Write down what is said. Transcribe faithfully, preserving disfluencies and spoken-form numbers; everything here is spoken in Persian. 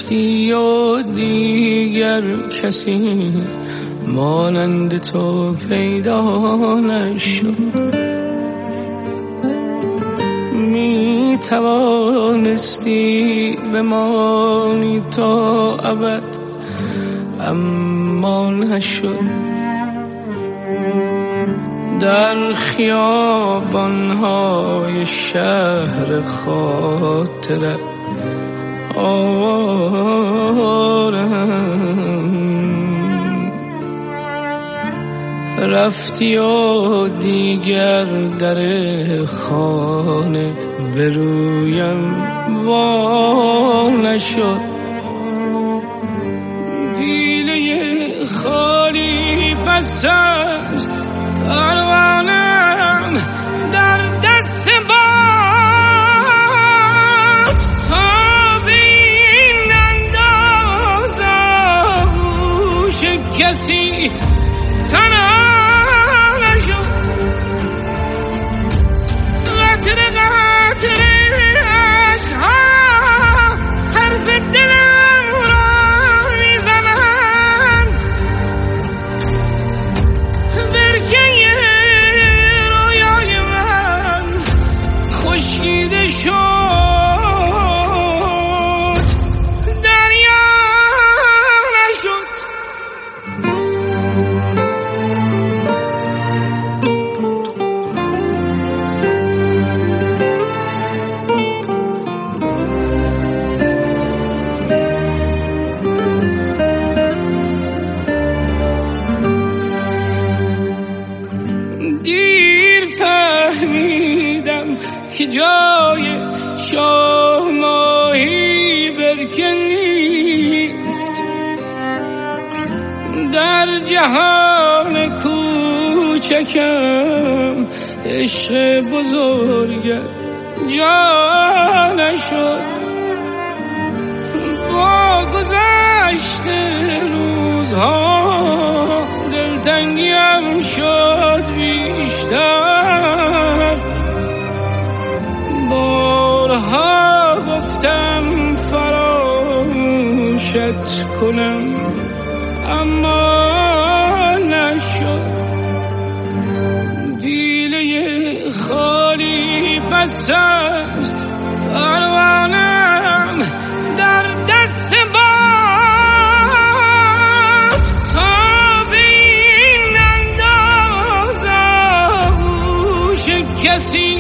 رفتی و دیگر کسی مانند تو پیدا نشد. می توانستی بمانی تا ابد اما نشد. در خیابان‌های شهر خاطرت آوارم، رفتی و دیگر در خانه برویم وا نشد. دیله خالی پس از پروانم در دست باد، تا به این انداز آغوش کسی تنها نشد. قطره قطره عشقها حرف دلم را میزنند، برکه رویای من خشکیده شد، دریا نشد. دیر فهمیدم که جای شاه ماهی برکه نیست، در جهان کوچکم عشق بزرگت جا نشد. با گذشت روزها دلتنگیم شد بیشتر، بارها گفتم فراموشت کنم اما نشد. دیله خالی پس از پروانم در دست باد، تا به این انداز آغوش کسی